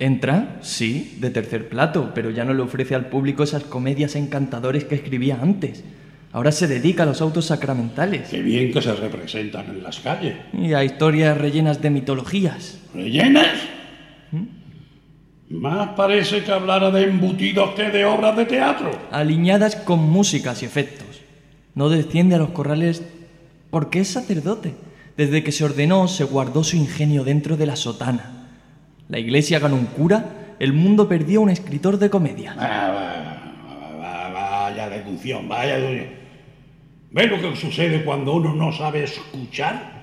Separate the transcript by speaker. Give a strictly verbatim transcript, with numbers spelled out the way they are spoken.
Speaker 1: Entra, sí, de tercer plato, pero ya no le ofrece al público esas comedias encantadores que escribía antes. Ahora se dedica a los autos sacramentales.
Speaker 2: Qué bien que se representan en las calles.
Speaker 1: Y a historias rellenas de mitologías.
Speaker 2: ¿Rellenas?
Speaker 1: ¿Mm?
Speaker 2: Más parece que hablara de embutidos que de obras de teatro.
Speaker 1: Aliñadas con músicas y efectos. No desciende a los corrales porque es sacerdote. Desde que se ordenó, se guardó su ingenio dentro de la sotana. La iglesia ganó un cura, el mundo perdió un escritor de comedia.
Speaker 2: Ah, va, va, va, vaya deducción, vaya deducción. ¿Ves lo que sucede cuando uno no sabe escuchar?